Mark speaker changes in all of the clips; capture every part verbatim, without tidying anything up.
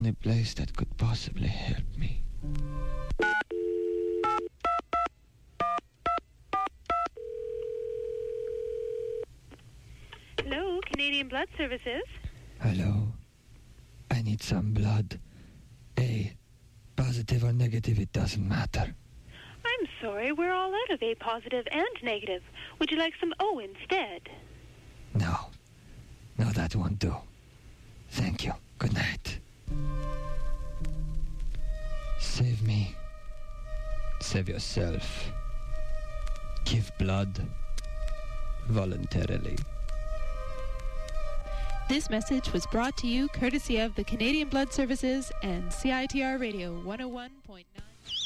Speaker 1: only place that could possibly help me.
Speaker 2: Hello, Canadian Blood Services.
Speaker 1: Hello. I need some blood. A. Positive or negative, it doesn't matter.
Speaker 2: I'm sorry, we're all out of A positive and negative. Would you like some O instead?
Speaker 1: No. No, that won't do. Thank you. Good night. Save me. Save yourself. Give blood. Voluntarily.
Speaker 3: This message was brought to you courtesy of the Canadian Blood Services and C I T R Radio one oh one point nine.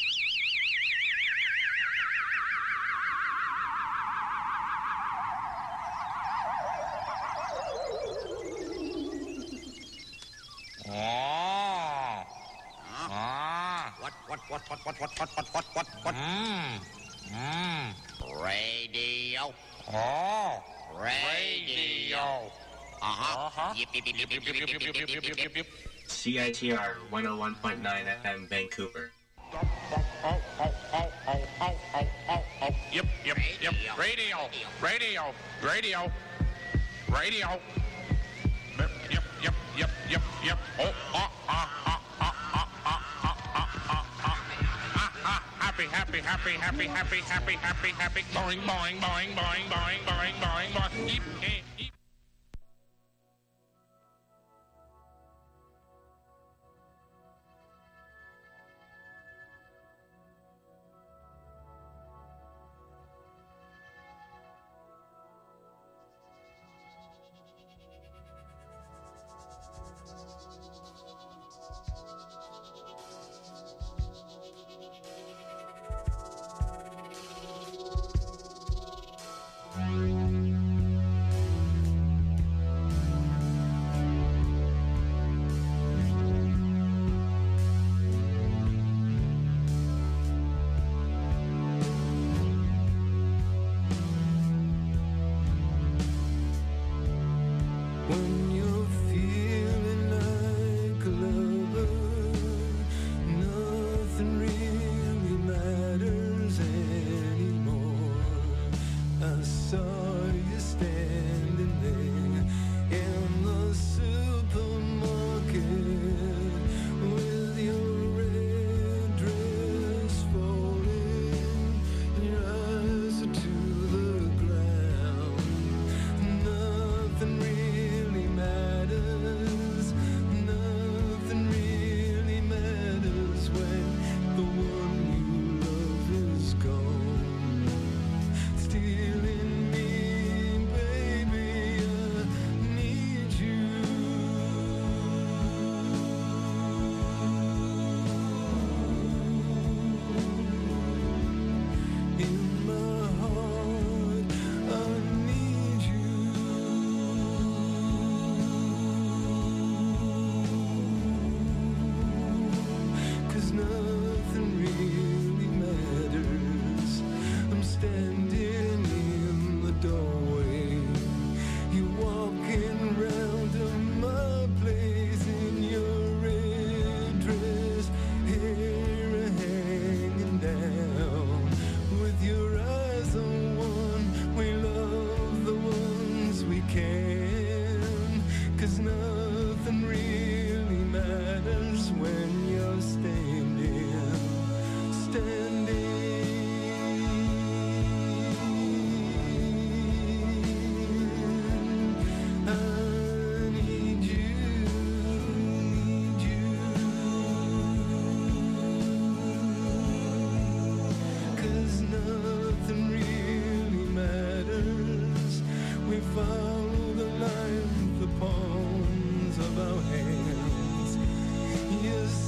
Speaker 4: What, what, what, what, what, what, what, what, what, what, what? Mmm. Mmm. Radio. Oh. Radio. Uh-huh. Uh-huh. Yip, yip, yip, yip, yip, yip, yip, yip, yip, yip, yip, yip.
Speaker 5: C I T R one oh one point nine F M Vancouver.
Speaker 4: Yep, yep, yep. Radio. Radio. Radio. Radio. Yep, yep, yep, yep, yep, yep. Oh, ah, ah, ah, ah, ah, ah, ah, ah, ah, ah, ah. Happy, happy, happy, happy, happy, happy, happy, happy. Boing, boing, boing, boing, boing, boing, boing, boing. Eep, eep, eep.
Speaker 6: Yes.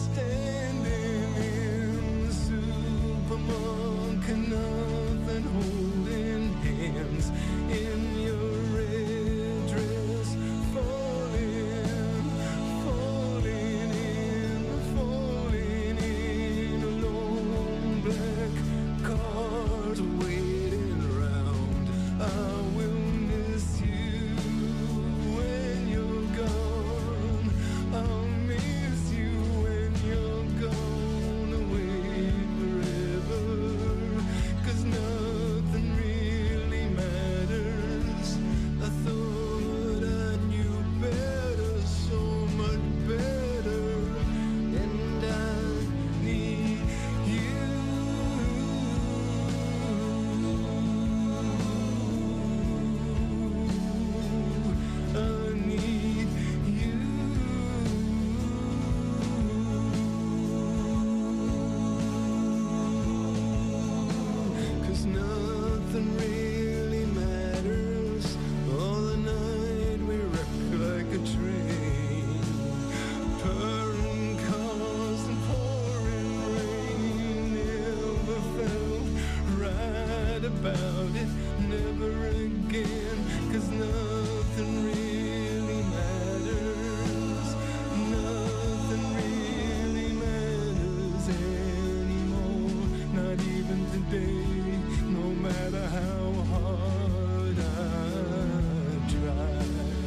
Speaker 6: about it never again, 'cause nothing really matters, nothing really matters anymore, not even today, no matter how hard I try.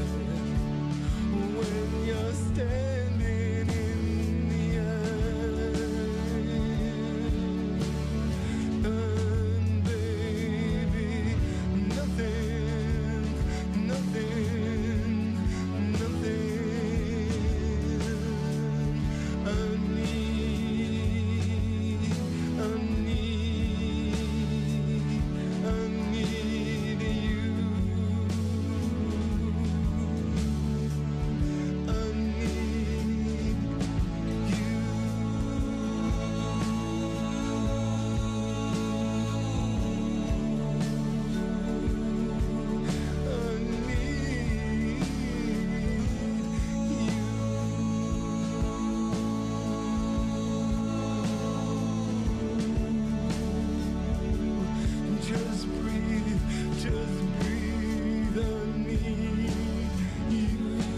Speaker 6: When you're standing in the air, and baby, nothing, nothing, nothing I need, I need, I need you. I need you. I need you. Just breathe, just breathe. I need you.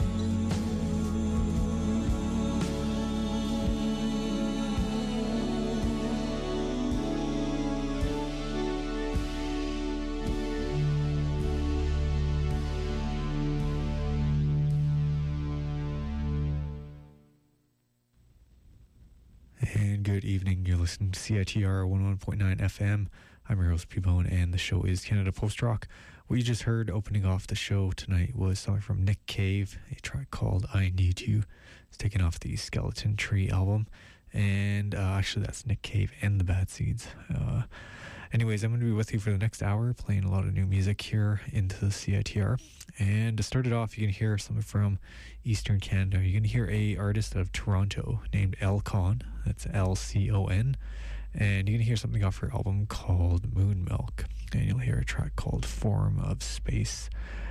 Speaker 7: And good evening. You're listening to C I T R one oh one point nine F M. I'm your host, P-Bone, and the show is Canada Post Rock. What you just heard opening off the show tonight was something from Nick Cave, a track called I Need You. It's taken off the Skeleton Tree album. And uh, actually, that's Nick Cave and the Bad Seeds. Uh, anyways, I'm going to be with you for the next hour, playing a lot of new music here into the C I T R. And to start it off, you can hear something from Eastern Canada. You're going to hear a artist out of Toronto named L-Con. That's L C O N. And you're going to hear something off her album called Moon Milk. And you'll hear a track called Form of Space.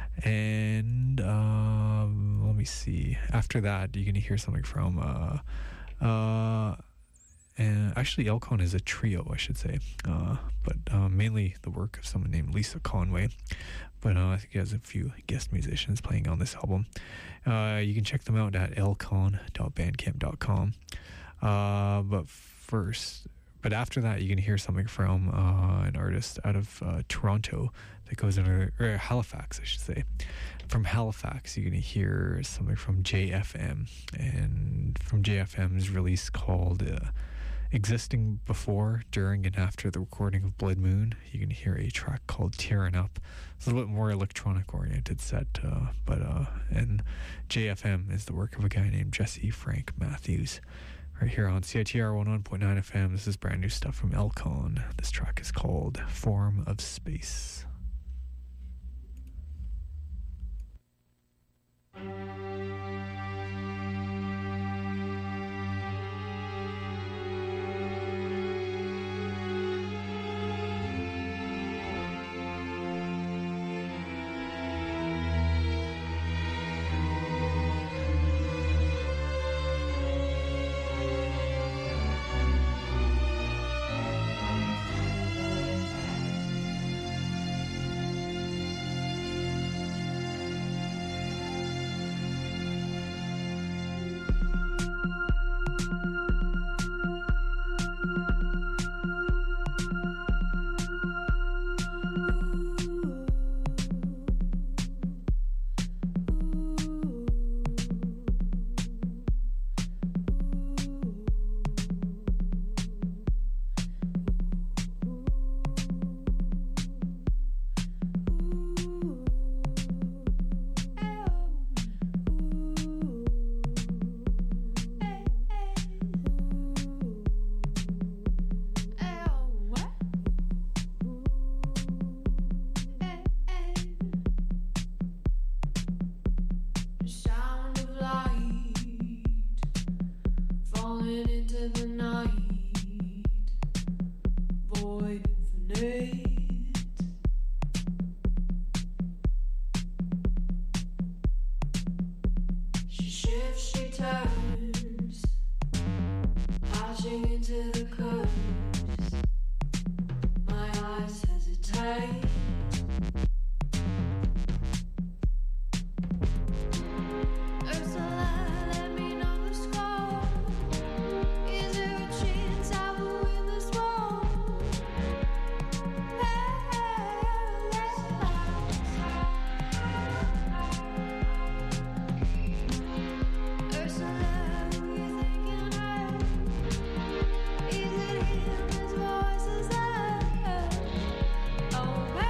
Speaker 7: And um, let me see. After that, you're going to hear something from... Uh, uh, and actually, L-Con is a trio, I should say. Uh, but uh, mainly the work of someone named Lisa Conway. But uh, I think he has a few guest musicians playing on this album. Uh, you can check them out at l con dot bandcamp dot com. Uh, but first... But after that, you can hear something from uh, an artist out of uh, Toronto that goes under, or Halifax, I should say. From Halifax, you're going to hear something from J F M. And from J F M's release called uh, Existing Before, During, and After the Recording of Blood Moon, you can hear a track called Tearing Up. It's a little bit more electronic-oriented set, uh, but uh, and J F M is the work of a guy named Jesse Frank Matthews. Right here on C I T R one oh one point nine F M, this is brand new stuff from L-Con. This track is called Form of Space.
Speaker 8: into the curves. My eyes hesitate. Oh,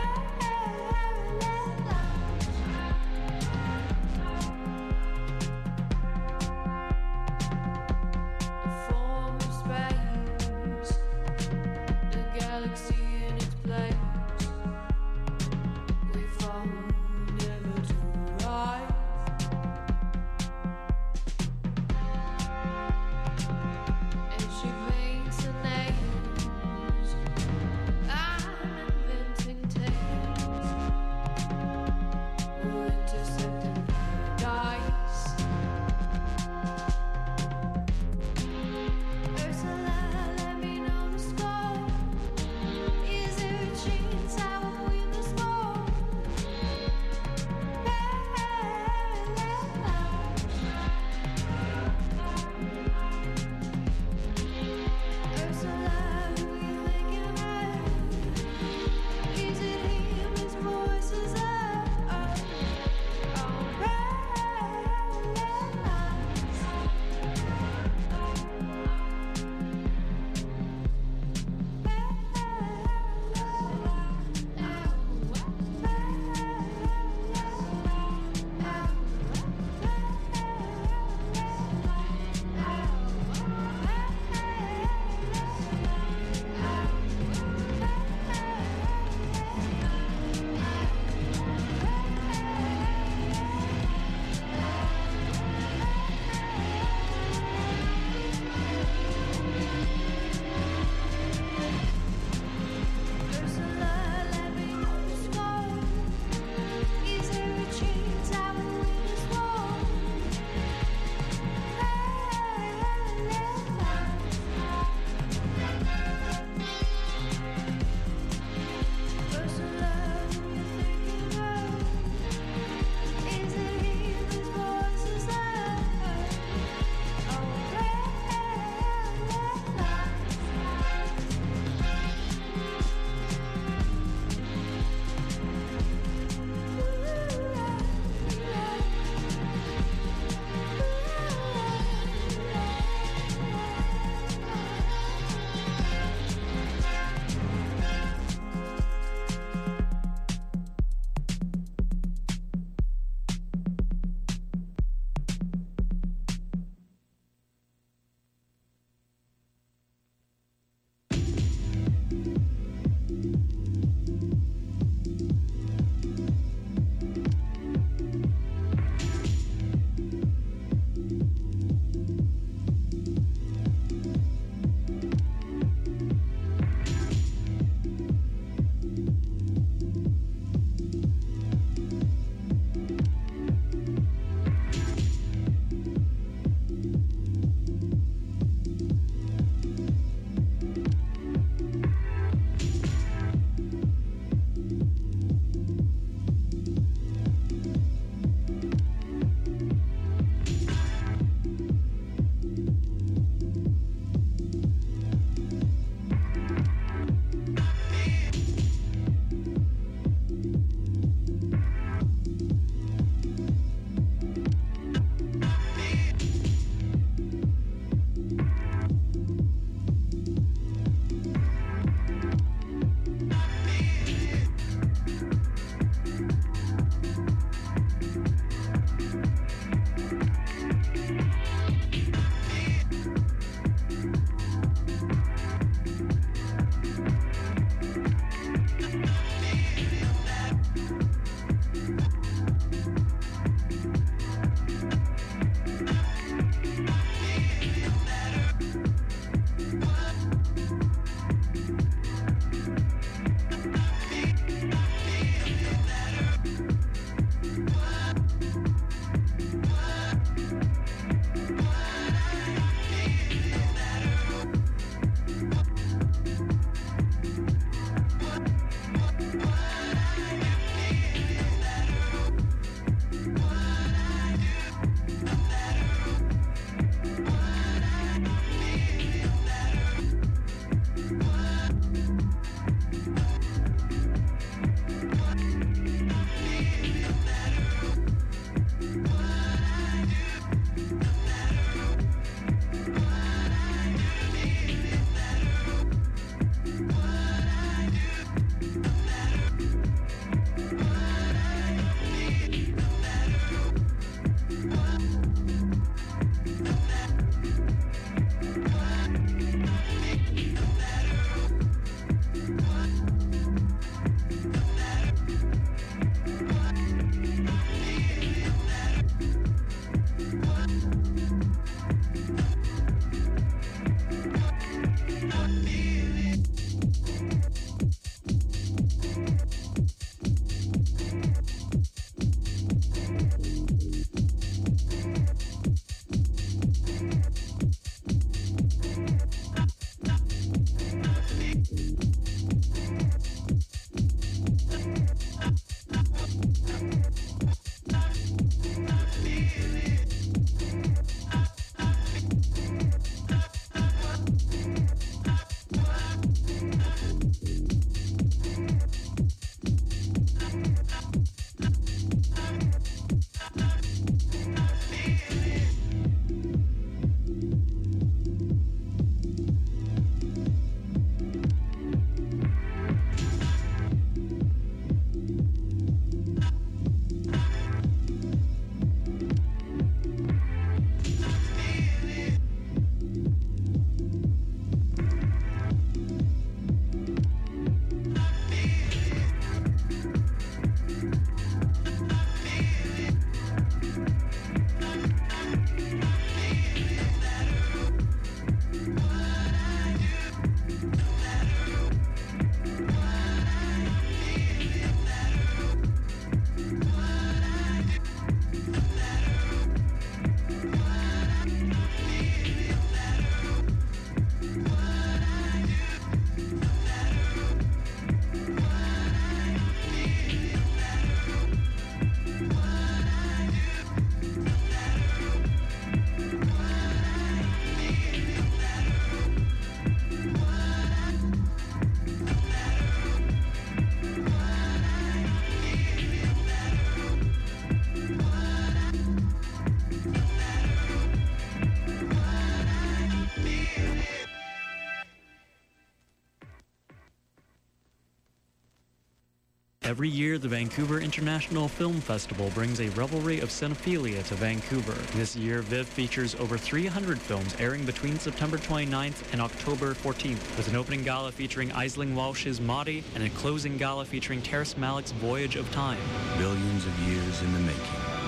Speaker 8: Every year, the Vancouver International Film Festival brings a revelry of cinephilia to Vancouver. This year, V I V features over three hundred films airing between September twenty-ninth and October fourteenth, with an opening gala featuring Aisling Walsh's Maudie and a closing gala featuring Terrace Malick's Voyage of Time.
Speaker 9: Billions of years in the making.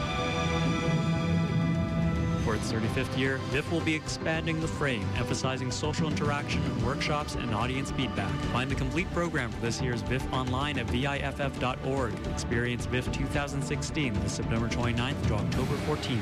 Speaker 8: For its thirty-fifth year, V I F will be expanding the frame, emphasizing social interaction, workshops, and audience feedback. Find the complete program for this year's V I F online at V I F F dot org. Experience V I F two thousand sixteen, this September twenty-ninth to October fourteenth.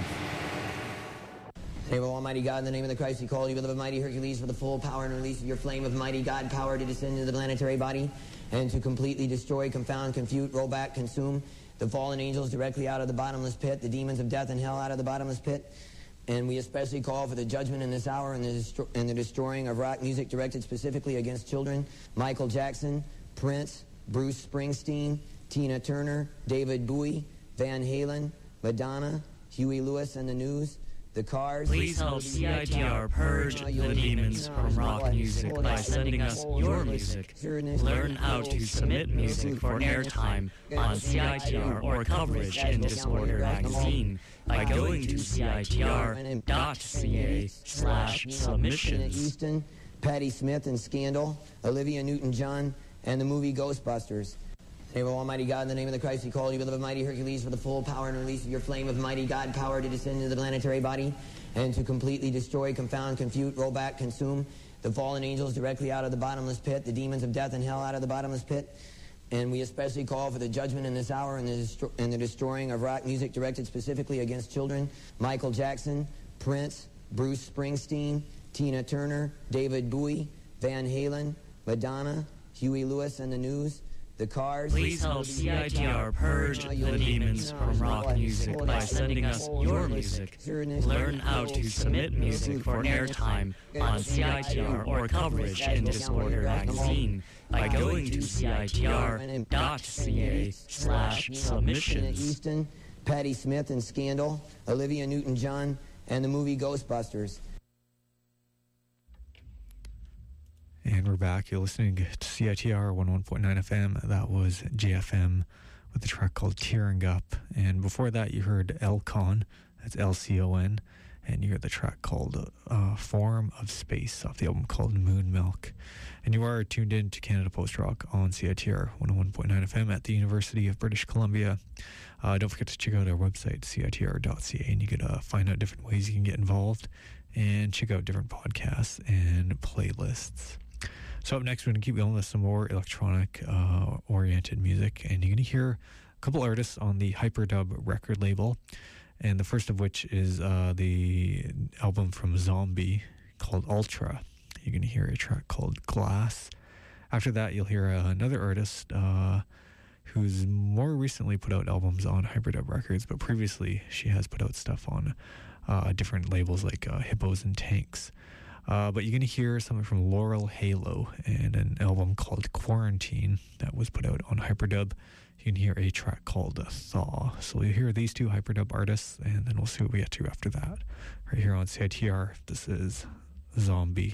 Speaker 10: In the name of Almighty God, in the name of the Christ, we call you, beloved mighty Hercules, for the full power and release of your flame of mighty God power to descend into the planetary body and to completely destroy, confound, confute, roll back, consume the fallen angels directly out of the bottomless pit, the demons of death and hell out of the bottomless pit. And we especially call for the judgment in this hour and the, destro- and the destroying of rock music directed specifically against children. Michael Jackson, Prince, Bruce Springsteen, Tina Turner, David Bowie, Van Halen, Madonna, Huey Lewis and the News, The Cars.
Speaker 8: Please help C I T R purge the demons from rock music by sending us your music. Learn how to submit music for airtime on C I T R or coverage in Disorder Magazine by going to C I T R dot C A slash submissions.
Speaker 10: Easton, Patti Smith and Scandal, Olivia Newton-John, and the movie Ghostbusters. In the name of Almighty God, in the name of the Christ, we call you, beloved mighty Hercules, for the full power and release of your flame of mighty God power to descend into the planetary body and to completely destroy, confound, confute, roll back, consume the fallen angels directly out of the bottomless pit, the demons of death and hell out of the bottomless pit. And we especially call for the judgment in this hour and the, destro- and the destroying of rock music directed specifically against children. Michael Jackson, Prince, Bruce Springsteen, Tina Turner, David Bowie, Van Halen, Madonna, Huey Lewis and the News, The Cars.
Speaker 8: Please help C I T R purge the demons from rock music by sending us your music. Learn how to submit music for airtime on C I T R or coverage in Disorder Magazine by going to C I T R dot C A slash submissions.
Speaker 10: Easton, Patti Smith and Scandal, Olivia Newton-John, and the movie Ghostbusters.
Speaker 7: And we're back. You're listening to C I T R one oh one point nine F M. That was J F M with a track called Tearing Up. And before that, you heard L-Con. That's L C O N. And you heard the track called uh, Form of Space off the album called Moon Milk. And you are tuned in to Canada Post Rock on C I T R one oh one point nine F M at the University of British Columbia. Uh, don't forget to check out our website, C I T R dot C A, and you can uh, find out different ways you can get involved and check out different podcasts and playlists. So up next, we're going to keep going with some more electronic uh, oriented music, and you're going to hear a couple artists on the Hyperdub record label, and the first of which is uh, the album from Zombie called Ultra. You're going to hear a track called Glass. After that, you'll hear uh, another artist uh, who's more recently put out albums on Hyperdub Records, but previously she has put out stuff on uh, different labels like uh, Hippos and Tanks. Uh, but you're going to hear something from Laurel Halo and an album called Quarantine that was put out on Hyperdub. You can hear a track called Thaw. So you'll hear these two Hyperdub artists, and then we'll see what we get to after that. Right here on C I T R, this is Zombie.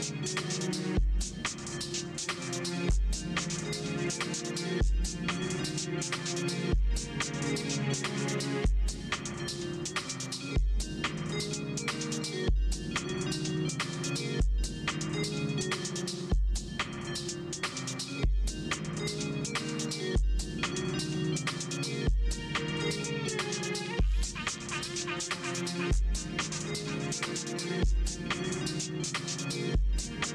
Speaker 11: Thank you.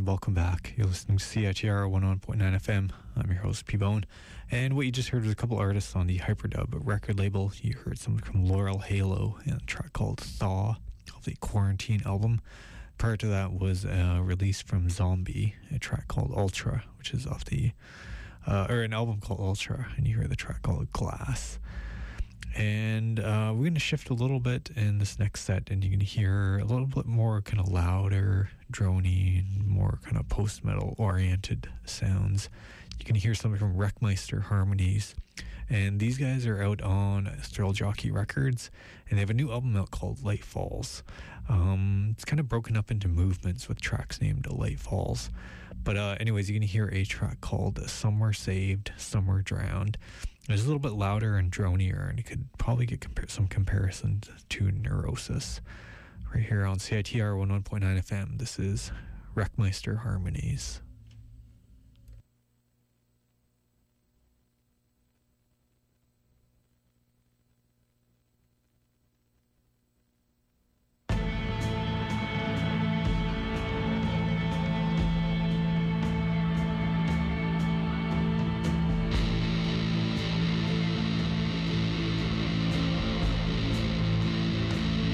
Speaker 7: welcome back. You're listening to C I T R one oh one point nine F M. I'm your host, P-Bone. And what you just heard was a couple artists on the Hyperdub record label. You heard something from Laurel Halo and a track called Thaw of the Quarantine album. Prior to that was a release from Zombie, a track called Ultra, which is off the, uh, or an album called Ultra, and you hear the track called Glass. And uh, we're going to shift a little bit in this next set, and you're going to hear a little bit more kind of louder, drony, and more kind of post-metal oriented sounds. You can hear something from Wreckmeister Harmonies, and these guys are out on Thrill Jockey Records, and they have a new album out called Light Falls. Um, it's kind of broken up into movements with tracks named Light Falls. But uh, anyways, you're going to hear a track called Some Were Saved, Some Were Drowned. It's a little bit louder and dronier, and you could probably get compar- some comparison to Neurosis. Right here on C I T R one oh one point nine F M, this is Wreckmeister Harmonies.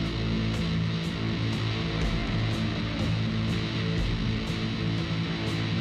Speaker 11: Thank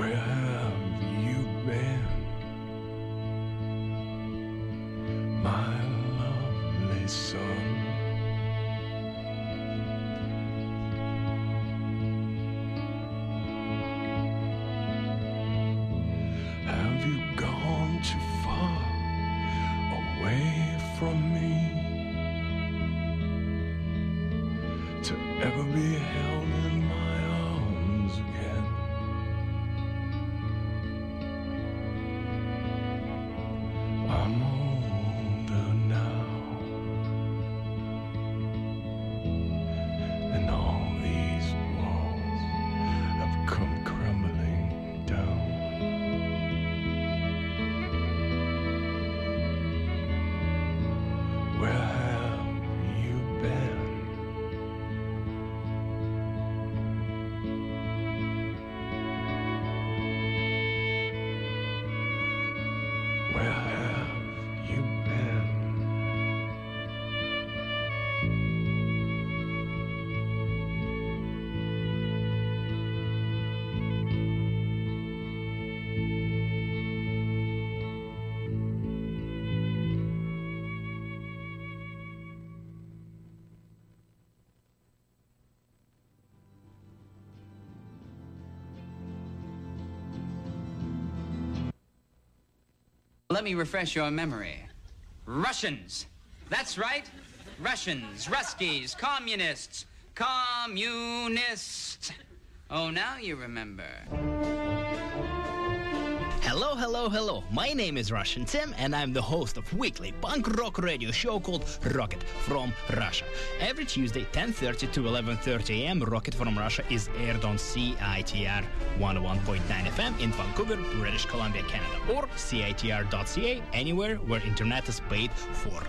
Speaker 6: Where have you been, my lovely son? Have you gone too far away from me to ever be held in my arms again? I'm older now, and all these walls have come crumbling down. Where have you been? Where have you been?
Speaker 11: Let me refresh your memory. Russians. That's right. Russians, Ruskies, communists, communists. Oh, now you remember.
Speaker 12: Hello, hello, hello. My name is Russian Tim, and I'm the host of weekly punk rock radio show called Rocket from Russia. Every Tuesday, ten thirty to eleven thirty a m, Rocket from Russia is aired on C I T R one oh one point nine F M in Vancouver, British Columbia, Canada, or C I T R dot C A, anywhere where internet is paid for.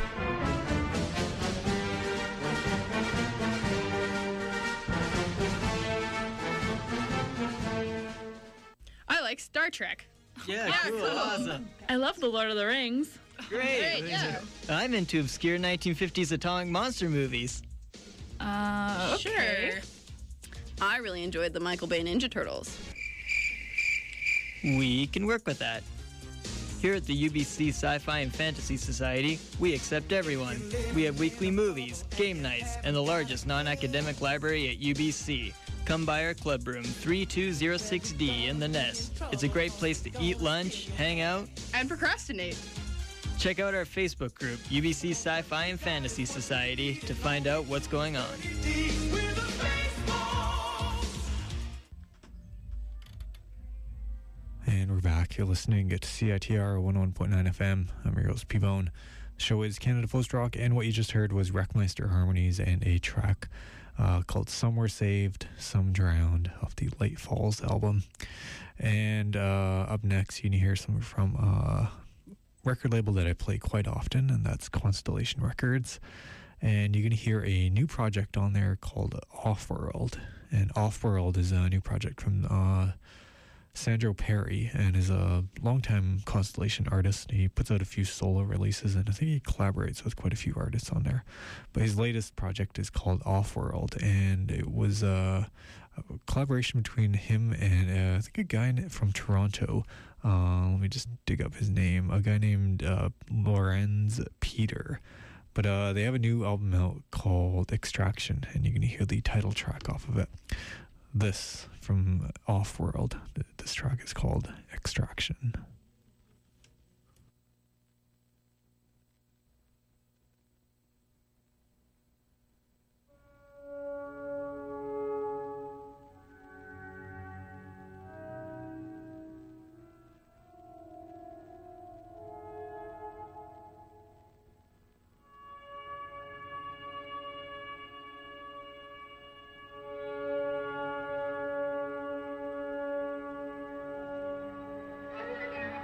Speaker 13: I like Star Trek.
Speaker 14: Yeah,
Speaker 13: Yeah,
Speaker 14: cool,
Speaker 13: cool.
Speaker 14: awesome.
Speaker 13: I love The Lord of the Rings.
Speaker 14: Great.
Speaker 13: Great, yeah.
Speaker 14: I'm into obscure nineteen fifties atomic monster movies.
Speaker 13: Uh, okay.
Speaker 15: Sure. I really enjoyed the Michael Bay Ninja Turtles.
Speaker 14: We can work with that. Here at the U B C Sci-Fi and Fantasy Society, we accept everyone. We have weekly movies, game nights, and the largest non-academic library at U B C. Come by our club room, three two zero six D in the Nest. It's a great place to eat lunch, hang out,
Speaker 13: And procrastinate.
Speaker 14: check out our Facebook group, U B C Sci-Fi and Fantasy Society, to find out what's going on.
Speaker 7: And we're back. You're listening to C I T R one oh one point nine F M. I'm your host, P-Bone. The show is Canada Post Rock, and what you just heard was Wreckmeister Harmonies and a track uh, called Some Were Saved, Some Drowned off the Late Falls album. And uh, up next, you can hear something from a record label that I play quite often, and that's Constellation Records. And you're going to hear a new project on there called Offworld. And Offworld is a new project from uh, Sandro Perry, and is a longtime Constellation artist. He puts out a few solo releases, and I think he collaborates with quite a few artists on there. But his latest project is called Offworld, and it was a, a collaboration between him and uh, I think a guy from Toronto. Uh, let me just dig up his name. A guy named uh, Lorenz Peter. But uh, they have a new album out called Extraction, and you're going to hear the title track off of it. This from Offworld. This track is called Extraction.
Speaker 6: Thank you.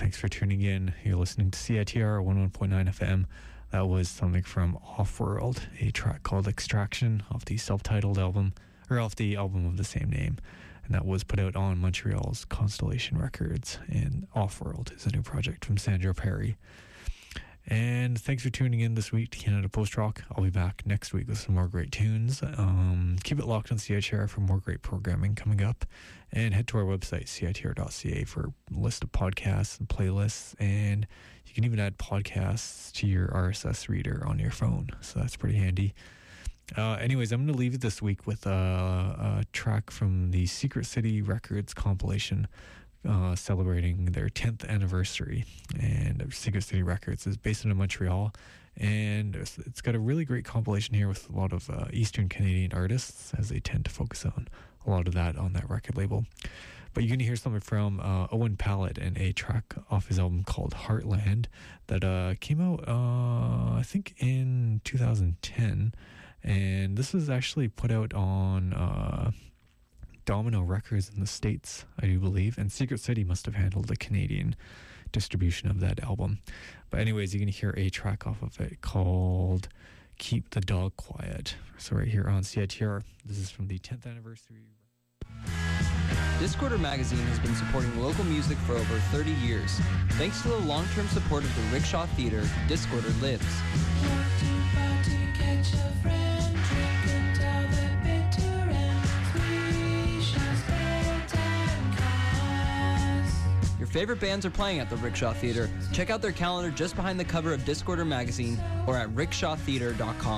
Speaker 7: thanks for tuning in. You're listening to C I T R one oh one point nine F M. That was something from Offworld, a track called Extraction off the self-titled album, or off the album of the same name. And that was put out on Montreal's Constellation Records. And Offworld is a new project from Sandra Perry. And thanks for tuning in this week to Canada Post Rock. I'll be back next week with some more great tunes. Um, keep it locked on C I T R for more great programming coming up. And head to our website, C I T R dot C A, for a list of podcasts and playlists. And you can even add podcasts to your R S S reader on your phone. So that's pretty handy. Uh, anyways, I'm going to leave you this week with a, a track from the Secret City Records compilation uh, celebrating their tenth anniversary. And Secret City Records is based in Montreal, and it's, it's got a really great compilation here with a lot of uh, Eastern Canadian artists, as they tend to focus on a lot of that on that record label. But you're going to hear something from uh, Owen Pallett and a track off his album called Heartland that uh, came out, uh, I think, in two thousand ten. And this was actually put out on uh, Domino Records in the States, I do believe. And Secret City must have handled the Canadian distribution of that album. But anyways, you're going to hear a track off of it called Keep the Dog Quiet. So right here on C I T R, this is from the tenth anniversary.
Speaker 16: Discorder Magazine has been supporting local music for over thirty years. Thanks to the long-term support of the Rickshaw Theatre, Discorder lives. Your favorite bands are playing at the Rickshaw Theatre. Check out their calendar just behind the cover of Discorder Magazine or at rickshaw theatre dot com.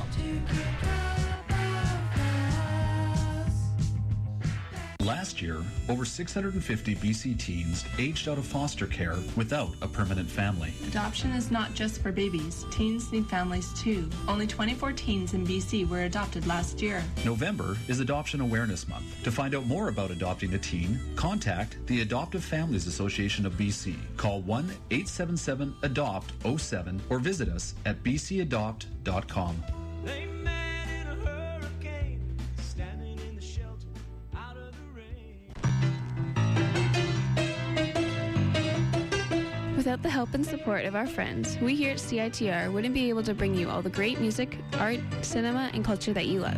Speaker 17: Last year, over six hundred fifty B C teens aged out of foster care without a permanent family.
Speaker 18: Adoption is not just for babies. Teens need families too. Only twenty-four teens in B C were adopted last year.
Speaker 17: November is Adoption Awareness Month. To find out more about adopting a teen, contact the Adoptive Families Association of B C. Call one eight seven seven adopt oh seven or visit us at b c adopt dot com.
Speaker 19: Without the help and support of our friends, we here at C I T R wouldn't be able to bring you all the great music, art, cinema, and culture that you love.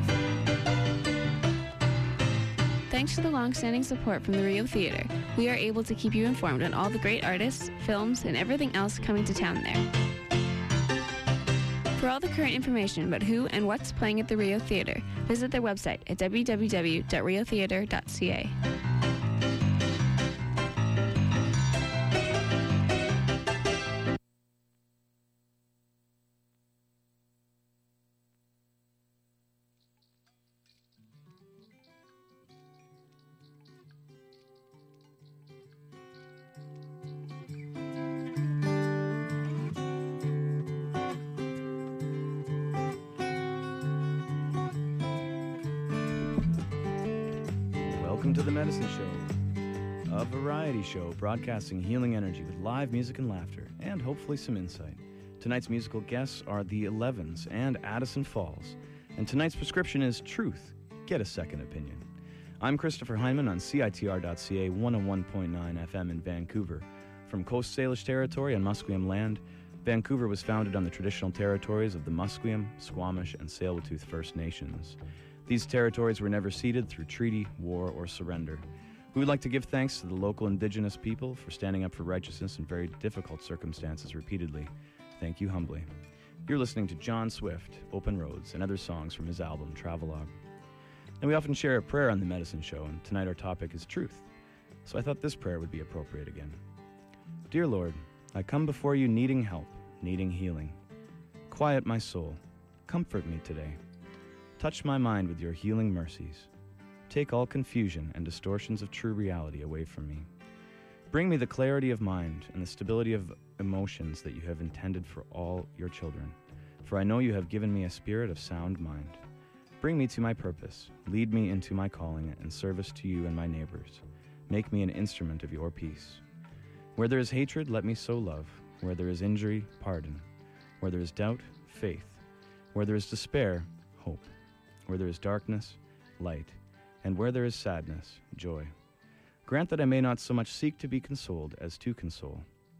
Speaker 19: Thanks to the long-standing support from the Rio Theatre, we are able to keep you informed on all the great artists, films, and everything else coming to town there. For all the current information about who and what's playing at the Rio Theatre, visit their website at w w w dot rio theatre dot c a.
Speaker 20: Welcome to The Medicine Show, a variety show broadcasting healing energy with live music and laughter, and hopefully some insight. Tonight's musical guests are the Elevens and Addison Falls, and tonight's prescription is Truth. Get a second opinion. I'm Christopher Hyman on C I T R dot C A one oh one point nine F M in Vancouver. From Coast Salish territory on Musqueam land, Vancouver was founded on the traditional territories of the Musqueam, Squamish, and Tsleil-Waututh First Nations. These territories were never ceded through treaty, war, or surrender. We would like to give thanks to the local Indigenous people for standing up for righteousness in very difficult circumstances repeatedly. Thank you humbly. You're listening to John Swift, Open Roads, and other songs from his album, Travelogue. And we often share a prayer on The Medicine Show, and tonight our topic is truth. So I thought this prayer would be appropriate again. Dear Lord, I come before you needing help, needing healing. Quiet my soul. Comfort me today. Touch my mind with your healing mercies. Take all confusion and distortions of true reality away from me. Bring me the clarity of mind and the stability of emotions that you have intended for all your children, for I know you have given me a spirit of sound mind. Bring me to my purpose. Lead me into my calling and service to you and my neighbors. Make me an instrument of your peace. Where there is hatred, let me sow love. Where there is injury, pardon. Where there is doubt, faith. Where there is despair, hope. Where there is darkness, light, and where there is sadness, joy. Grant that I may not so much seek to be consoled as to console,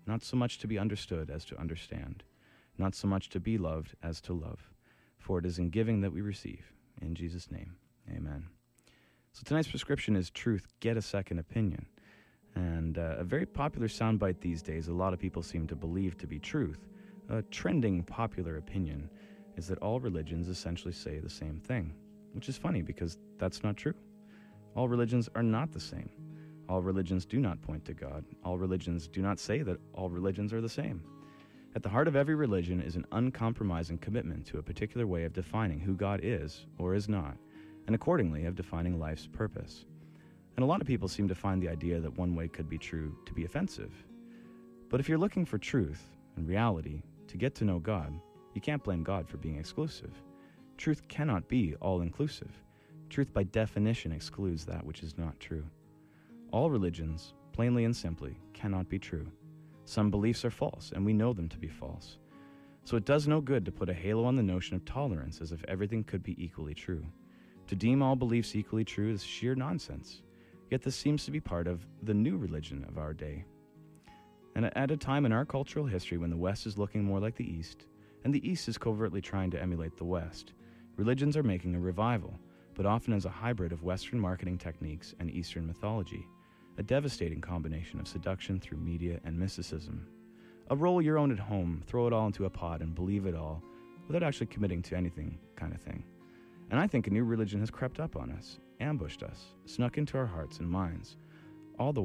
Speaker 20: not so much to be understood as to understand, not so much to be loved as to love. For it is in giving that we receive. In Jesus' name, amen. So tonight's prescription is truth, get a second opinion. And uh, a very popular soundbite these days, a lot of people seem to believe to be truth, a trending popular opinion, is that all religions essentially say the same thing, which is funny because that's not true. All religions are not the same. All religions do not point to God. All religions do not say that all religions are the same. At the heart of every religion is an uncompromising commitment to a particular way of defining who God is or is not, and accordingly of defining life's purpose. And a lot of people seem to find the idea that one way could be true to be offensive. But if you're looking for truth and reality to get to know God, you can't blame God for being exclusive. Truth cannot be all-inclusive. Truth by definition excludes that which is not true. All religions, plainly and simply, cannot be true. Some beliefs are false, and we know them to be false. So it does no good to put a halo on the notion of tolerance as if everything could be equally true. To deem all beliefs equally true is sheer nonsense. Yet this seems to be part of the new religion of our day. And at a time in our cultural history when the West is looking more like the East, and the East is covertly trying to emulate the West, religions are making a revival, but often as a hybrid of Western marketing techniques and Eastern mythology, a devastating combination of seduction through media and mysticism. A roll your own at home, throw it all into a pot and believe it all, without actually committing to anything kind of thing. And I think a new religion has crept up on us, ambushed us, snuck into our hearts and minds, all the